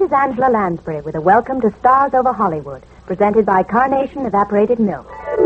is Angela Lansbury with a welcome to Stars Over Hollywood, presented by Carnation Evaporated Milk.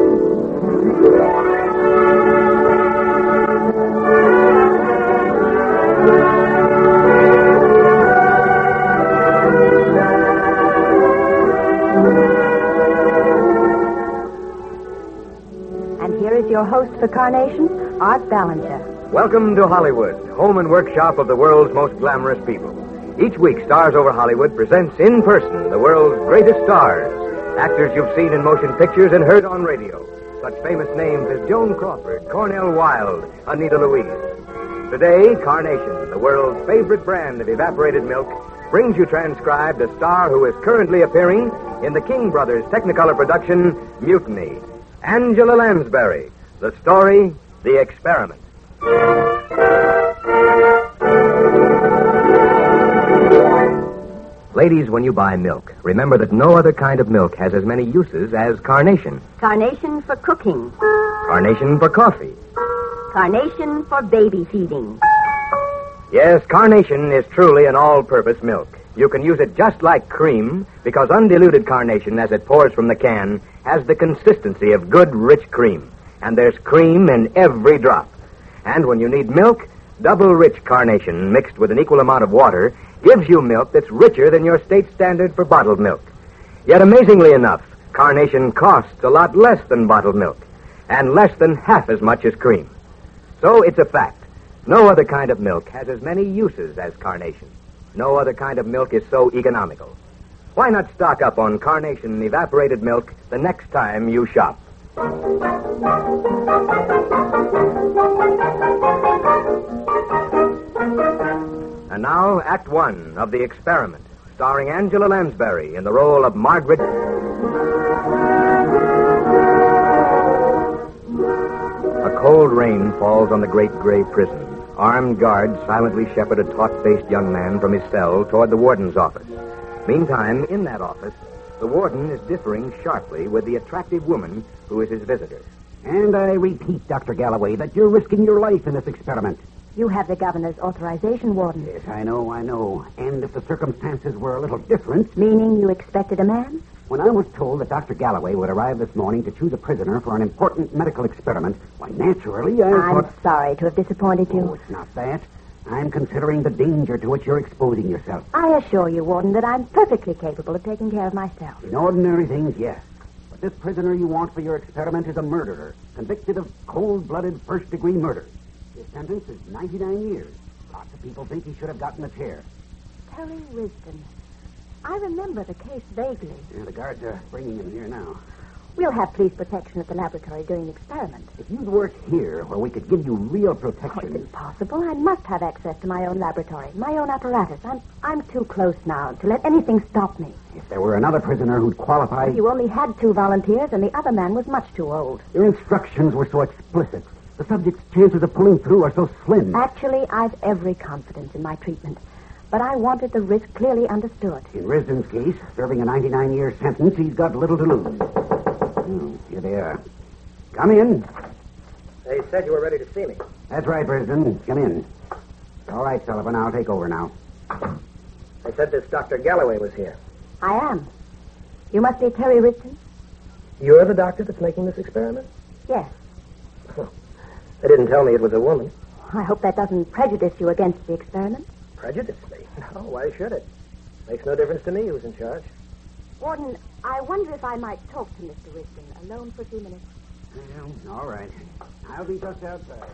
And here is your host for Carnation, Art Ballinger. Welcome to Hollywood, home and workshop of the world's most glamorous people. Each week, Stars Over Hollywood presents in person the world's greatest stars, actors you've seen in motion pictures and heard on radio. Such famous names as Joan Crawford, Cornel Wilde, Anita Louise. Today, Carnation, the world's favorite brand of evaporated milk, brings you transcribed a star who is currently appearing in the King Brothers Technicolor production, Mutiny. Angela Lansbury. The story, The Experiment. Ladies, when you buy milk, remember that no other kind of milk has as many uses as Carnation. Carnation for cooking. Carnation for coffee. Carnation for baby feeding. Yes, Carnation is truly an all-purpose milk. You can use it just like cream because undiluted Carnation, as it pours from the can, has the consistency of good, rich cream. And there's cream in every drop. And when you need milk, double-rich Carnation mixed with an equal amount of water gives you milk that's richer than your state standard for bottled milk. Yet amazingly enough, Carnation costs a lot less than bottled milk and less than half as much as cream. So it's a fact. No other kind of milk has as many uses as Carnation. No other kind of milk is so economical. Why not stock up on Carnation evaporated milk the next time you shop? And now, Act One of The Experiment, starring Angela Lansbury in the role of Margaret. A cold rain falls on the great gray prison. Armed guards silently shepherd a taut-faced young man from his cell toward the warden's office. Meantime, in that office, the warden is differing sharply with the attractive woman who is his visitor. And I repeat, Dr. Galloway, that you're risking your life in this experiment. You have the governor's authorization, Warden. Yes, I know. And if the circumstances were a little different... Meaning you expected a man? When I was told that Dr. Galloway would arrive this morning to choose a prisoner for an important medical experiment, why, naturally, I'm sorry to have disappointed you. Oh, it's not that. I'm considering the danger to which you're exposing yourself. I assure you, Warden, that I'm perfectly capable of taking care of myself. In ordinary things, yes. But this prisoner you want for your experiment is a murderer, convicted of cold-blooded first-degree murder. His sentence is 99 years. Lots of people think he should have gotten a chair. Terry Risden. I remember the case vaguely. Yeah, the guards are bringing him here now. We'll have police protection at the laboratory during the experiment. If you'd work here, where we could give you real Oh, protection... it's impossible. I must have access to my own laboratory, my own apparatus. I'm too close now to let anything stop me. If there were another prisoner who'd qualify... You only had 2 volunteers, and the other man was much too old. Your instructions were so explicit. The subject's chances of pulling through are so slim. Actually, I've every confidence in my treatment. But I wanted the risk clearly understood. In Risden's case, serving a 99-year sentence, he's got little to lose. Oh, here they are. Come in. They said you were ready to see me. That's right, Risden. Come in. All right, Sullivan, I'll take over now. They said this Dr. Galloway was here. I am. You must be Terry Risden? You're the doctor that's making this experiment? Yes. They didn't tell me it was a woman. I hope that doesn't prejudice you against the experiment. Prejudice me? No, why should it? Makes no difference to me who's in charge. Warden, I wonder if I might talk to Mr. Risden alone for a few minutes. Well, all right. I'll be just outside.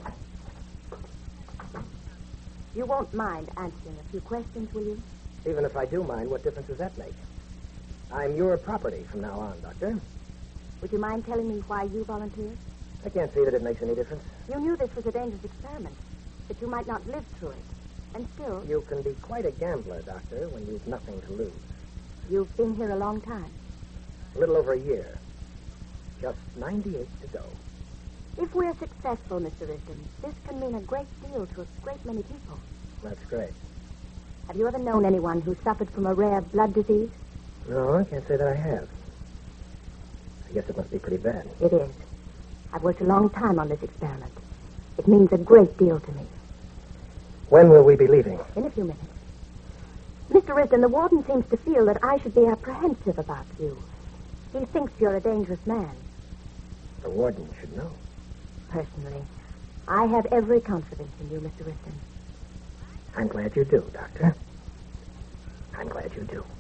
You won't mind answering a few questions, will you? Even if I do mind, what difference does that make? I'm your property from now on, Doctor. Would you mind telling me why you volunteered? I can't see that it makes any difference. You knew this was a dangerous experiment, that you might not live through it. And still... You can be quite a gambler, Doctor, when you've nothing to lose. You've been here a long time. A little over a year. Just 98 to go. If we're successful, Mr. Risden, this can mean a great deal to a great many people. That's great. Have you ever known anyone who suffered from a rare blood disease? No, I can't say that I have. I guess it must be pretty bad. It is. I've worked a long time on this experiment. It means a great deal to me. When will we be leaving? In a few minutes. Mr. Risden, the warden seems to feel that I should be apprehensive about you. He thinks you're a dangerous man. The warden should know. Personally, I have every confidence in you, Mr. Risden. I'm glad you do, Doctor. I'm glad you do.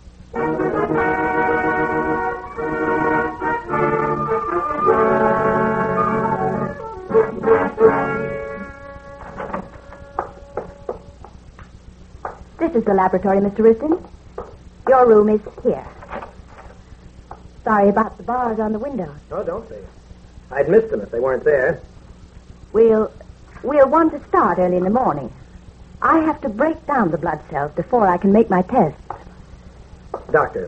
This is the laboratory, Mr. Risden. Your room is here. Sorry about the bars on the windows. Oh, don't be. I'd missed them if they weren't there. We'll want to start early in the morning. I have to break down the blood cells before I can make my tests. Doctor,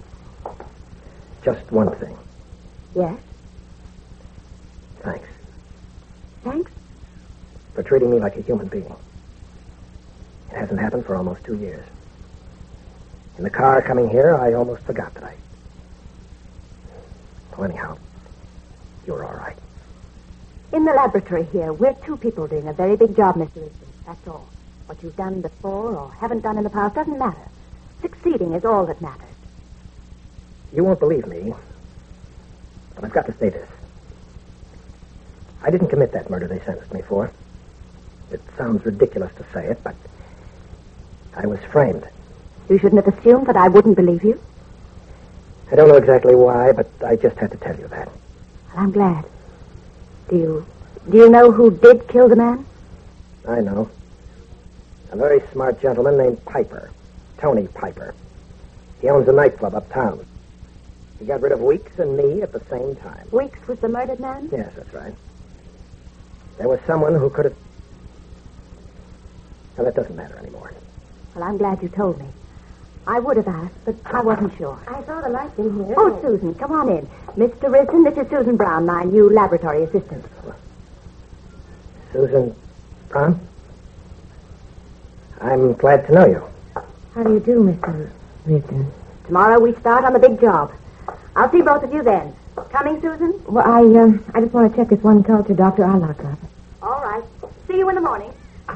just one thing. Yes? Thanks Thanks? for treating me like a human being. It hasn't happened for almost 2 years. In the car coming here, I almost forgot that Well, anyhow, you're all right. In the laboratory here, we're two people doing a very big job, Mr. Risden. That's all. What you've done before or haven't done in the past doesn't matter. Succeeding is all that matters. You won't believe me, but I've got to say this. I didn't commit that murder they sentenced me for. It sounds ridiculous to say it, but I was framed. You shouldn't have assumed that I wouldn't believe you. I don't know exactly why, but I just had to tell you that. Well, I'm glad. Do you know who did kill the man? I know. A very smart gentleman named Piper. Tony Piper. He owns a nightclub uptown. He got rid of Weeks and me at the same time. Weeks was the murdered man? Yes, that's right. There was someone who could have... Well, that doesn't matter anymore. Well, I'm glad you told me. I would have asked, but I wasn't sure. I saw the lights in here. Oh, Susan, come on in. Mr. Risden, this is Susan Brown, my new laboratory assistant. Susan Brown? I'm glad to know you. How do you do, Mr. Risden? Tomorrow we start on the big job. I'll see both of you then. Coming, Susan? Well, I just want to check this one culture, Doctor. I'll lock up. All right. See you in the morning.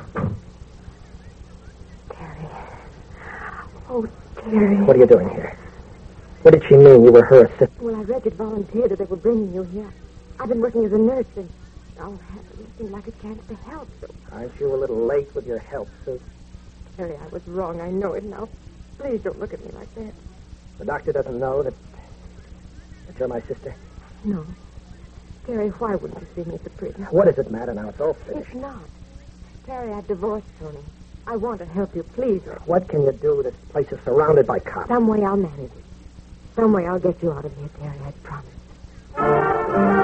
Terry. Oh, Terry. What are you doing here? What did she mean you were her assistant? Well, I read that volunteered that they were bringing you here. I've been working as a nurse, and I'll have it seemed like a chance to help. So, Aren't you a little late with your help, Sue? Terry, I was wrong. I know it now. Please don't look at me like that. The doctor doesn't know that you're my sister? No. Terry, why wouldn't you see me at the prison? What does it matter now? It's all finished. It's not. Terry, I've divorced Tony. I want to help you. Please. What can you do? This place is surrounded by cops. Some way I'll manage it. Some way I'll get you out of here, Terry. I promise.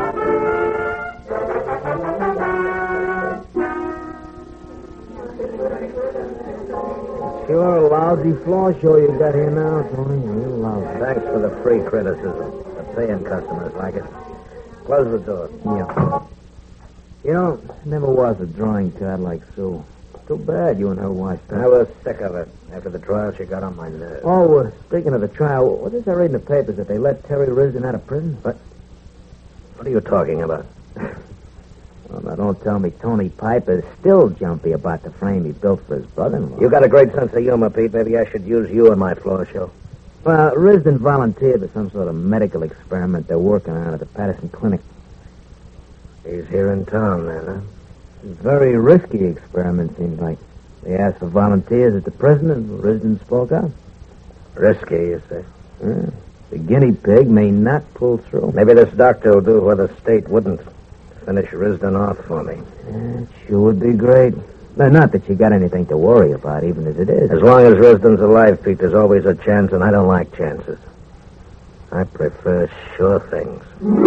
Sure a lousy floor show you got here now, Tony. Real lousy. Thanks for the free criticism. The paying customers like it. Close the door. Yeah. You know, never was a drawing card like Sue. Too bad you and her washed I up. was sick of it. After the trial, she got on my nerves. Oh, speaking of the trial, what is I read in the papers that they let Terry Risden out of prison? What are you talking about? Well, now don't tell me Tony Piper's still jumpy about the frame he built for his brother-in-law. You got a great sense of humor, Pete. Maybe I should use you in my floor show. Well, Risden volunteered for some sort of medical experiment they're working on at the Patterson Clinic. He's here in town, then, huh? Very risky experiment, seems like. They asked for volunteers at the prison, and Risden spoke up. Risky, you say? Yeah. The guinea pig may not pull through. Maybe this doctor will do what the state wouldn't. Finish Risden off for me. Yeah, it sure would be great. No, not that you got anything to worry about, even as it is. As long as Risden's alive, Pete, there's always a chance, and I don't like chances. I prefer sure things.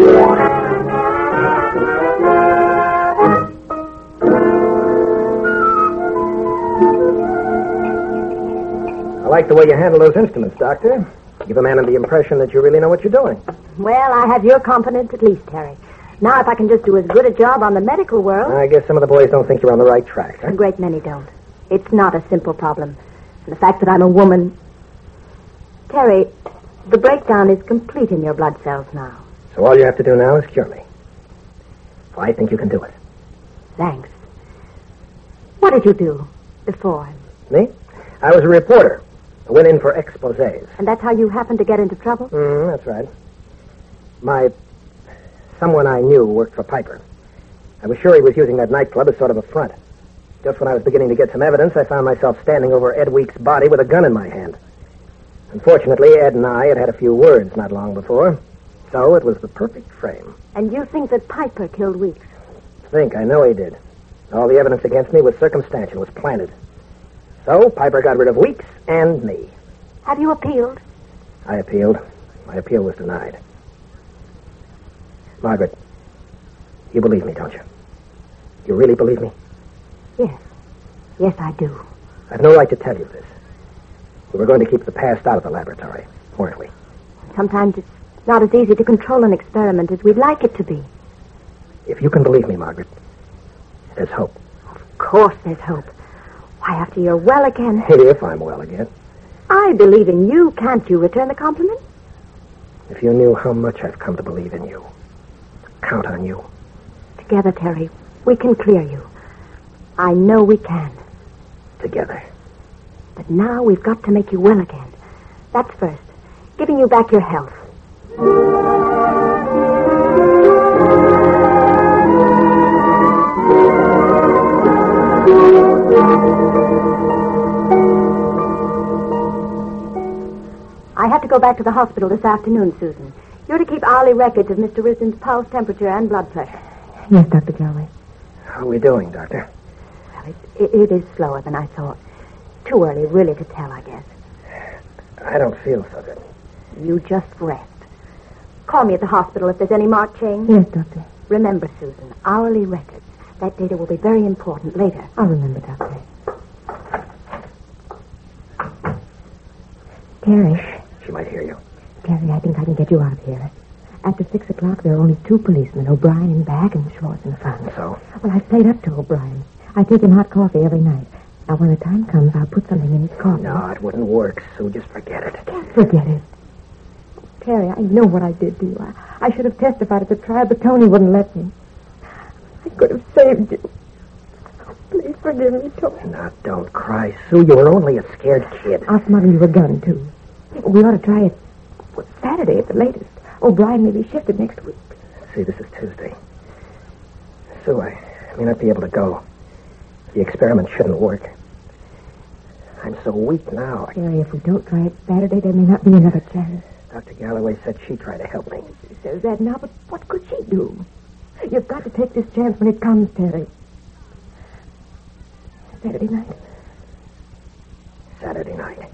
I like the way you handle those instruments, Doctor. Give a man the impression that you really know what you're doing. Well, I have your confidence at least, Terry. Now, if I can just do as good a job on the medical world... I guess some of the boys don't think you're on the right track, huh? A great many don't. It's not a simple problem. And the fact that I'm a woman... Terry, the breakdown is complete in your blood cells now. So all you have to do now is cure me. Well, I think you can do it. Thanks. What did you do before? Me? I was a reporter. Went in for exposés. And that's how you happened to get into trouble? That's right. Someone I knew worked for Piper. I was sure he was using that nightclub as sort of a front. Just when I was beginning to get some evidence, I found myself standing over Ed Weeks' body with a gun in my hand. Unfortunately, Ed and I had had a few words not long before, so it was the perfect frame. And you think that Piper killed Weeks? I know he did. All the evidence against me was circumstantial, was planted. So Piper got rid of Weeks and me. Have you appealed? I appealed. My appeal was denied. Margaret, you believe me, don't you? You really believe me? Yes. Yes, I do. I've no right to tell you this. We were going to keep the past out of the laboratory, weren't we? Sometimes it's not as easy to control an experiment as we'd like it to be. If you can believe me, Margaret, there's hope. Of course there's hope. Why, after you're well again... If I'm well again. I believe in you. Can't you return the compliment? If you knew how much I've come to believe in you, to count on you. Together, Terry, we can clear you. I know we can. Together. But now we've got to make you well again. That's first. Giving you back your health. I have to go back to the hospital this afternoon, Susan. You're to keep hourly records of Mr. Risden's pulse, temperature, and blood pressure. Yes, Dr. Galloway. How are we doing, Doctor? Well, it is slower than I thought. Too early, really, to tell, I guess. I don't feel so good. You just rest. Call me at the hospital if there's any marked change. Yes, Doctor. Remember, Susan, hourly records. That data will be very important later. I'll remember, Doctor. Terry. She might hear you. Terry, I think I can get you out of here. After 6 o'clock, there are only 2 policemen, O'Brien in back and Schwartz in front. So? Well, I've played up to O'Brien. I take him hot coffee every night. Now, when the time comes, I'll put something in his coffee. No, it wouldn't work, Sue. Just forget it. Forget it. Terry, I know what I did to you. I should have testified at the trial, but Tony wouldn't let me. I could have saved you. Please forgive me, Tony. Now, don't cry, Sue. You were only a scared kid. I'll smuggle you a gun, too. We ought to try it Saturday at the latest. O'Brien may be shifted next week. See, this is Tuesday. Sue, I may not be able to go. The experiment shouldn't work. I'm so weak now. Terry, if we don't try it Saturday, there may not be another chance. Dr. Galloway said she'd try to help me. She says that now, but what could she do? You've got to take this chance when it comes, Terry. Saturday night. Saturday night.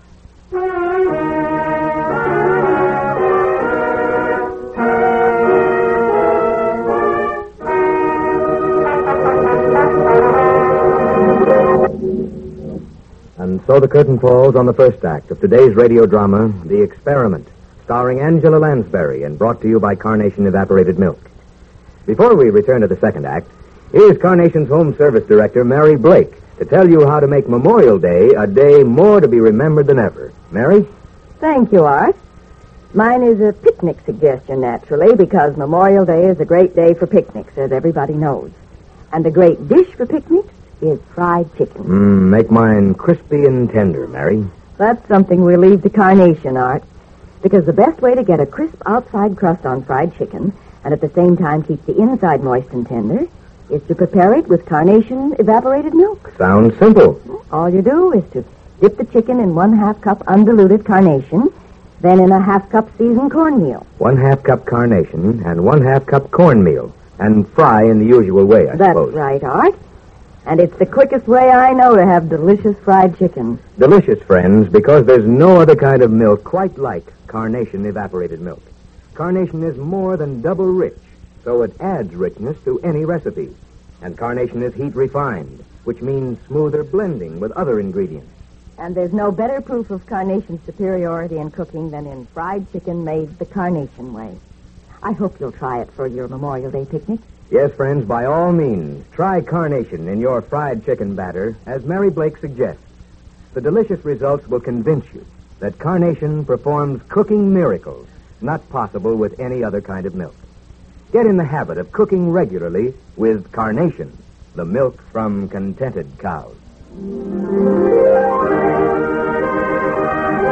And so the curtain falls on the first act of today's radio drama, The Experiment, starring Angela Lansbury and brought to you by Carnation Evaporated Milk. Before we return to the second act, here's Carnation's Home Service Director, Mary Blake, to tell you how to make Memorial Day a day more to be remembered than ever. Mary? Thank you, Art. Mine is a picnic suggestion, naturally, because Memorial Day is a great day for picnics, as everybody knows. And a great dish for picnics is fried chicken. Make mine crispy and tender, Mary. That's something we'll leave to Carnation, Art, because the best way to get a crisp outside crust on fried chicken and at the same time keep the inside moist and tender is to prepare it with Carnation evaporated milk. Sounds simple. All you do is to dip the chicken in 1/2 cup undiluted Carnation, then in a 1/2 cup seasoned cornmeal. 1/2 cup Carnation and 1/2 cup cornmeal, and fry in the usual way, I suppose. That's right, Art. And it's the quickest way I know to have delicious fried chicken. Delicious, friends, because there's no other kind of milk quite like Carnation evaporated milk. Carnation is more than double rich, so it adds richness to any recipe. And Carnation is heat refined, which means smoother blending with other ingredients. And there's no better proof of Carnation's superiority in cooking than in fried chicken made the Carnation way. I hope you'll try it for your Memorial Day picnic. Yes, friends, by all means, try Carnation in your fried chicken batter, as Mary Blake suggests. The delicious results will convince you that Carnation performs cooking miracles not possible with any other kind of milk. Get in the habit of cooking regularly with Carnation, the milk from contented cows.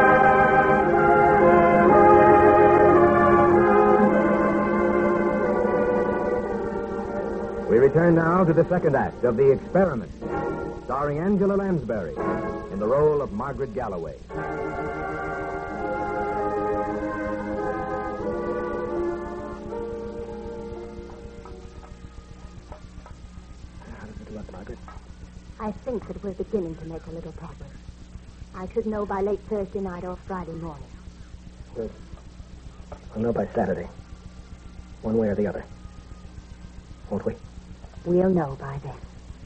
the second act of The Experiment, starring Angela Lansbury in the role of Margaret Galloway. I think that we're beginning to make a little progress. I should know by late Thursday night or Friday morning. Good. I'll know by Saturday. One way or the other. Won't we? We'll know by then.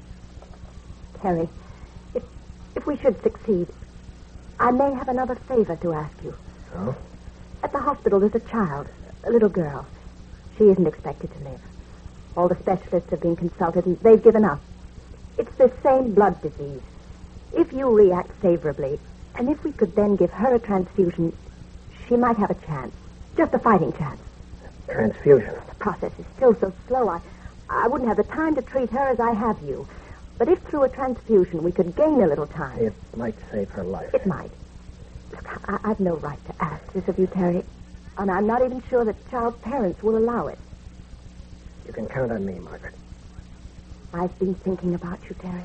Terry, if we should succeed, I may have another favor to ask you. Oh? At the hospital, there's a child, a little girl. She isn't expected to live. All the specialists have been consulted, and they've given up. It's the same blood disease. If you react favorably, and if we could then give her a transfusion, she might have a chance. Just a fighting chance. Transfusion. The process is still so slow, I wouldn't have the time to treat her as I have you. But if through a transfusion we could gain a little time... It might save her life. It might. Look, I've no right to ask this of you, Terry. And I'm not even sure that child's parents will allow it. You can count on me, Margaret. I've been thinking about you, Terry.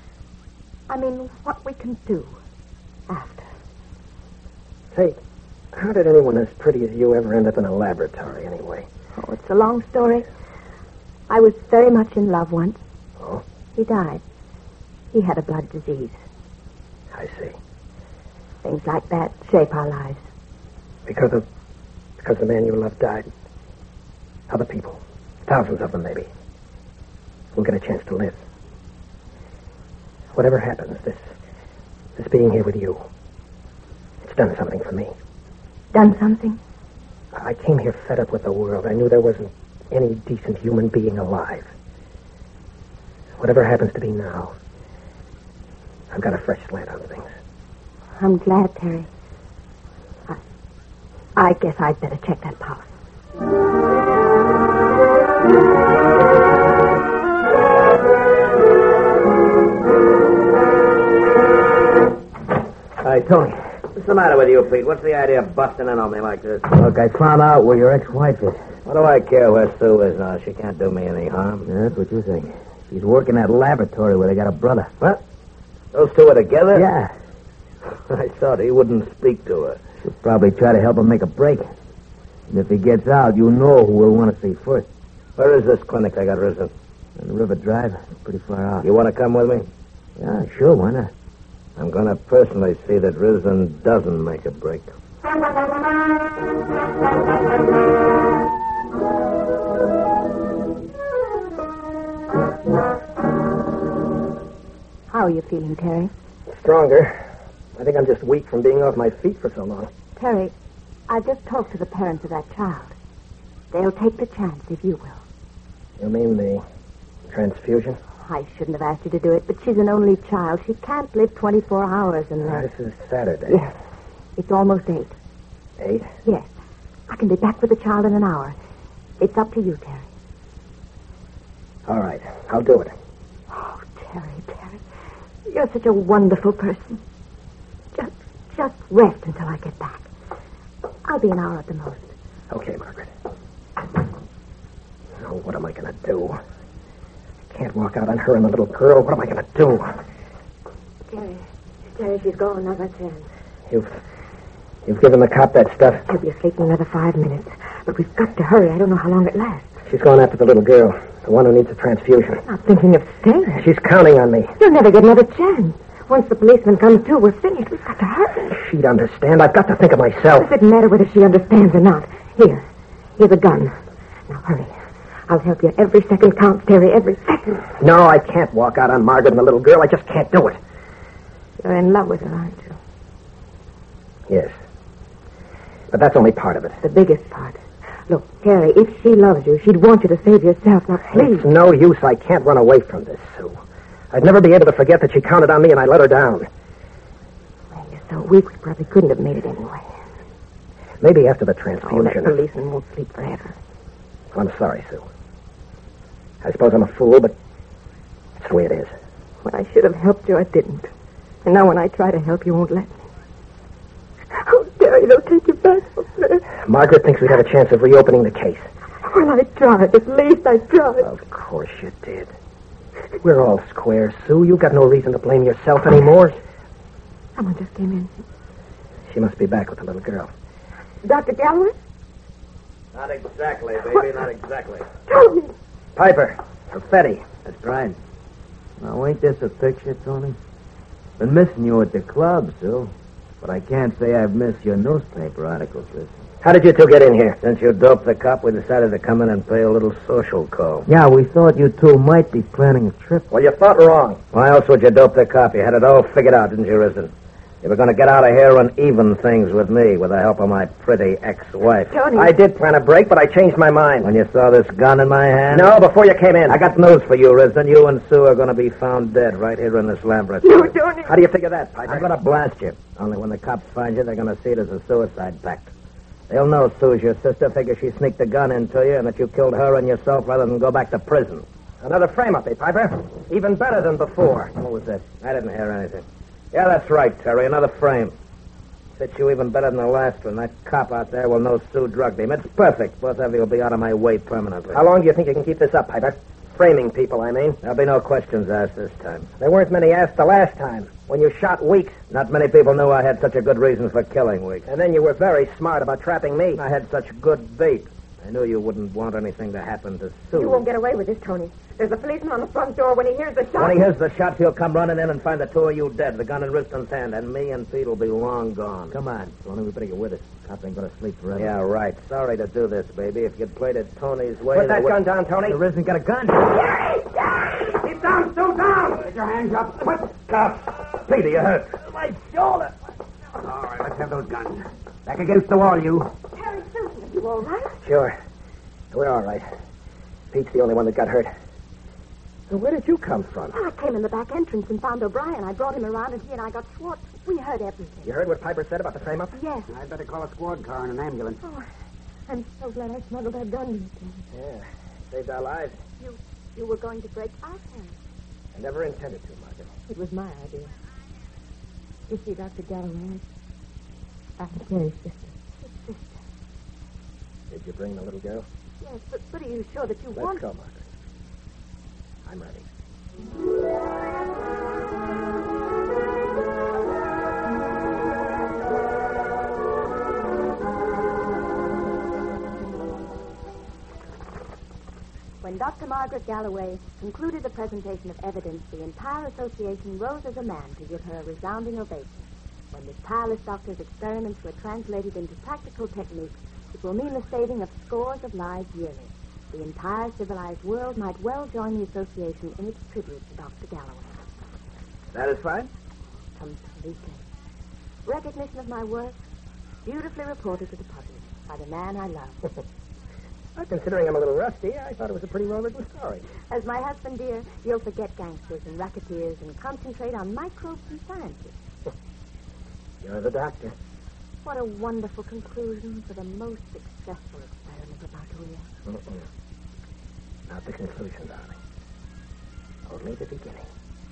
I mean, what we can do after. Say, how did anyone as pretty as you ever end up in a laboratory, anyway? Oh, it's a long story. I was very much in love once. Oh? He died. He had a blood disease. I see. Things like that shape our lives. Because the man you loved died. Other people. Thousands of them, maybe. Will get a chance to live. Whatever happens, this being here with you, it's done something for me. Done something? I came here fed up with the world. I knew there wasn't any decent human being alive. Whatever happens to be now, I've got a fresh slant on things. I'm glad, Terry. I guess I'd better check that pulse. Hey, Tony. What's the matter with you, Pete? What's the idea of busting in on me like this? Look, I found out where your ex-wife is. What do I care where Sue is now? She can't do me any harm. Yeah, that's what you think. She's working at laboratory where they got a brother. What? Those two are together? Yeah. I thought he wouldn't speak to her. She'll probably try to help him make a break. And if he gets out, you know who we'll want to see first. Where is this clinic I got risen? On the River Drive. Pretty far out. You want to come with me? Yeah, sure, why not? I'm going to personally see that Risen doesn't make a break. How are you feeling, Terry? Stronger. I think I'm just weak from being off my feet for so long. Terry, I just talked to the parents of that child. They'll take the chance if you will. You mean the transfusion? I shouldn't have asked you to do it, but she's an only child. She can't live 24 hours unless... This is Saturday. Yes. It's almost 8. 8? Yes. I can be back with the child in an hour. It's up to you, Terry. All right. I'll do it. Oh, Terry. You're such a wonderful person. Just rest until I get back. I'll be an hour at the most. Okay, Margaret. Now, what am I going to do? I can't walk out on her and the little girl. What am I going to do? Terry, she's gone. Not a chance. You've given the cop that stuff? She'll be asleep in another 5 minutes. But we've got to hurry. I don't know how long it lasts. She's gone after the little girl, the one who needs a transfusion. I'm not thinking of staying. She's counting on me. You'll never get another chance. Once the policeman comes too, we're finished. We've got to hurry. She'd understand. I've got to think of myself. It doesn't matter whether she understands or not. Here's a gun. Now, hurry. I'll help you. Every second counts, Terry. Every second. No, I can't walk out on Margaret and the little girl. I just can't do it. You're in love with her, aren't you? Yes. But that's only part of it. The biggest part. Look, Terry, if she loves you, she'd want you to save yourself. Now, please. It's no use. I can't run away from this, Sue. I'd never be able to forget that she counted on me and I let her down. Well, you're so weak, we probably couldn't have made it anyway. Maybe after the Oh, transfusion. that policeman won't sleep forever. I'm sorry, Sue. I suppose I'm a fool, but it's the way it is. When I should have helped you, I didn't. And now when I try to help, you won't let me. Oh, Terry, they'll take you back. Margaret thinks we'd have a chance of reopening the case. Well, I tried. At least I tried. Of course you did. We're all square, Sue. You've got no reason to blame yourself anymore. Someone just came in. She must be back with the little girl. Dr. Galloway? Not exactly, baby, not exactly. Tony! Piper. Perfetti. That's right. Now, ain't this a picture, Tony? Been missing you at the club, Sue. But I can't say I've missed your newspaper articles, listen. How did you two get in here? Since you doped the cop, we decided to come in and pay a little social call. Yeah, we thought you two might be planning a trip. Well, you thought wrong. Why else would you dope the cop? You had it all figured out, didn't you, Risden? You were going to get out of here and even things with me with the help of my pretty ex-wife. Tony! I did plan a break, but I changed my mind. When you saw this gun in my hand? No, before you came in. I got news for you, Risden. You and Sue are going to be found dead right here in this laboratory. No, Tony! How do you figure that, Piper? I'm going to blast you. Only when the cops find you, they're going to see it as a suicide pact. They'll know Sue's your sister, figure she sneaked the gun into you, and that you killed her and yourself rather than go back to prison. Another frame-up, eh, Piper? Even better than before. What was that? I didn't hear anything. Yeah, that's right, Terry. Another frame. Fits you even better than the last one. That cop out there will know Sue drugged him. It's perfect. Both of you will be out of my way permanently. How long do you think you can keep this up, Piper? Framing people, I mean. There'll be no questions asked this time. There weren't many asked the last time, when you shot Weeks. Not many people knew I had such a good reason for killing Weeks. And then you were very smart about trapping me. I had such good bait. I knew you wouldn't want anything to happen to Sue. You won't get away with this, Tony. There's a policeman on the front door. When he hears the shot... When he hears the shots, he'll come running in and find the two of you dead, the gun in Riston's hand, and me and Pete will be long gone. Come on, Tony. We better get with us. Cop ain't going to sleep forever. Yeah, right. Sorry to do this, baby. If you'd played it Tony's way... Put that gun down, Tony. There isn't got a gun. Keep down, Sue, down! Get your hands up. What? Cops! Peter, you hurt. My shoulder. All right, let's have those guns. Back against the wall, you. Harry, Susan, are you all right? Sure. We're all right. Pete's the only one that got hurt. So where did you come from? Well, I came in the back entrance and found O'Brien. I brought him around, and he and I got Schwartz. We heard everything. You heard what Piper said about the frame-up? Yes. I'd better call a squad car and an ambulance. Oh, I'm so glad I smuggled that gun in. Yeah. Saved our lives. You were going to break our hands. I never intended to, Margaret. It was my idea. You see, Dr. Galloway, I'm Terry's sister. His sister. Did you bring the little girl? Yes, but are you sure that you Let's want... go, Margaret. I'm ready. When Dr. Margaret Galloway concluded the presentation of evidence, the entire association rose as a man to give her a resounding ovation. When this tireless doctor's experiments were translated into practical techniques, it will mean the saving of scores of lives yearly. The entire civilized world might well join the association in its tribute to Dr. Galloway. Satisfied? Completely. Recognition of my work, beautifully reported to the public by the man I love. Well, considering I'm a little rusty, I thought it was a pretty well-written story. As my husband, dear, you'll forget gangsters and racketeers and concentrate on microbes and scientists. You're the doctor. What a wonderful conclusion for the most successful experiment of our career. Not the conclusion, darling. Only the beginning.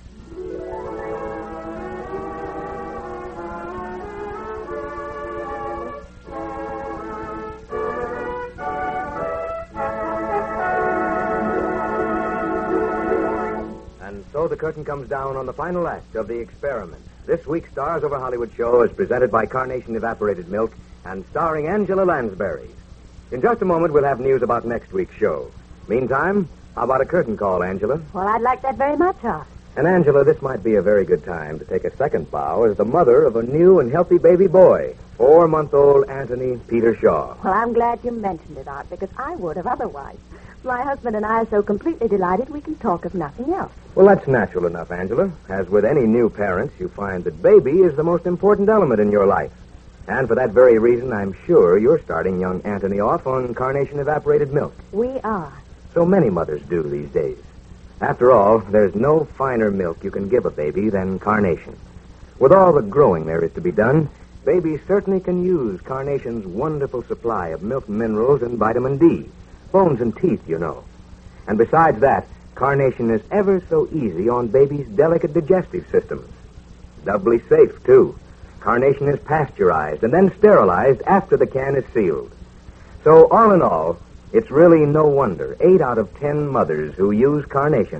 And so the curtain comes down on the final act of The Experiment. This week's Stars Over Hollywood show is presented by Carnation Evaporated Milk and starring Angela Lansbury. In just a moment, we'll have news about next week's show. Meantime, how about a curtain call, Angela? Well, I'd like that very much, Art. And, Angela, this might be a very good time to take a second bow as the mother of a new and healthy baby boy, 4-month-old Anthony Peter Shaw. Well, I'm glad you mentioned it, Art, because I would have otherwise. My husband and I are so completely delighted we can talk of nothing else. Well, that's natural enough, Angela. As with any new parents, you find that baby is the most important element in your life. And for that very reason, I'm sure you're starting young Anthony off on Carnation Evaporated Milk. We are. So many mothers do these days. After all, there's no finer milk you can give a baby than Carnation. With all the growing there is to be done, babies certainly can use Carnation's wonderful supply of milk minerals and vitamin D. Bones and teeth, you know. And besides that, Carnation is ever so easy on babies' delicate digestive systems. Doubly safe, too. Carnation is pasteurized and then sterilized after the can is sealed. So, all in all, it's really no wonder 8 out of 10 mothers who use Carnation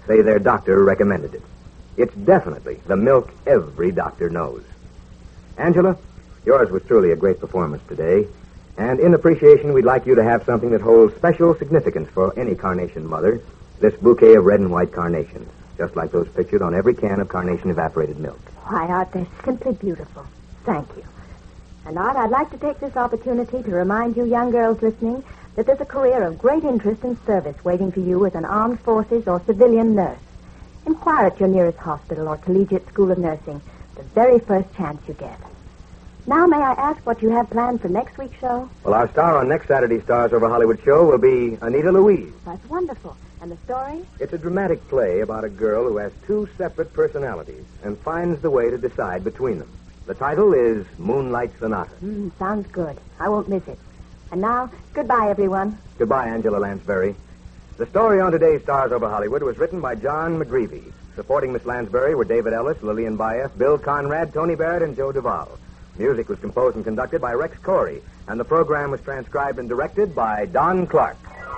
say their doctor recommended it. It's definitely the milk every doctor knows. Angela, yours was truly a great performance today. And in appreciation, we'd like you to have something that holds special significance for any carnation mother, this bouquet of red and white carnations, just like those pictured on every can of carnation evaporated milk. Why, Art, they're simply beautiful. Thank you. And, Art, I'd like to take this opportunity to remind you young girls listening that there's a career of great interest and service waiting for you as an armed forces or civilian nurse. Inquire at your nearest hospital or collegiate school of nursing the very first chance you get. Now, may I ask what you have planned for next week's show? Well, our star on next Saturday's Stars Over Hollywood show will be Anita Louise. That's wonderful. And the story? It's a dramatic play about a girl who has two separate personalities and finds the way to decide between them. The title is Moonlight Sonata. Sounds good. I won't miss it. And now, goodbye, everyone. Goodbye, Angela Lansbury. The story on today's Stars Over Hollywood was written by John McGreevy. Supporting Miss Lansbury were David Ellis, Lillian Baeff, Bill Conrad, Tony Barrett, and Joe Duvall. Music was composed and conducted by Rex Corey, and the program was transcribed and directed by Don Clark.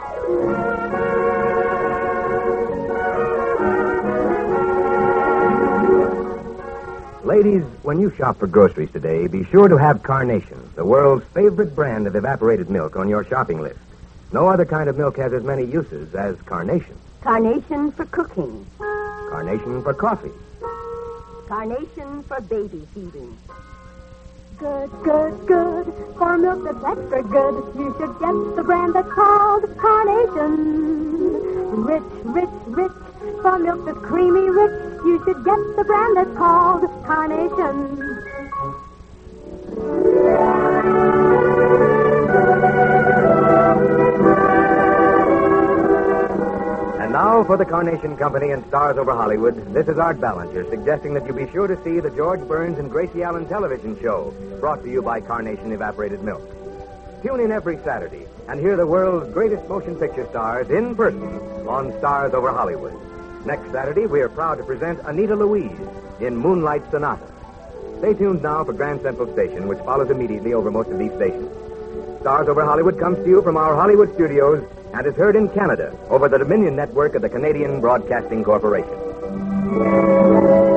Ladies, when you shop for groceries today, be sure to have Carnation, the world's favorite brand of evaporated milk, on your shopping list. No other kind of milk has as many uses as Carnation. Carnation for cooking. Carnation for coffee. Carnation for baby feeding. Good, good, good. For milk that's extra good, you should get the brand that's called Carnation. Rich, rich, rich. For milk that's creamy rich, you should get the brand that's called Carnation. And now for the Carnation Company and Stars Over Hollywood, this is Art Ballinger suggesting that you be sure to see the George Burns and Gracie Allen television show, brought to you by Carnation Evaporated Milk. Tune in every Saturday and hear the world's greatest motion picture stars in person on Stars Over Hollywood. Next Saturday, we are proud to present Anita Louise in Moonlight Sonata. Stay tuned now for Grand Central Station, which follows immediately over most of these stations. Stars Over Hollywood comes to you from our Hollywood studios and is heard in Canada over the Dominion Network of the Canadian Broadcasting Corporation.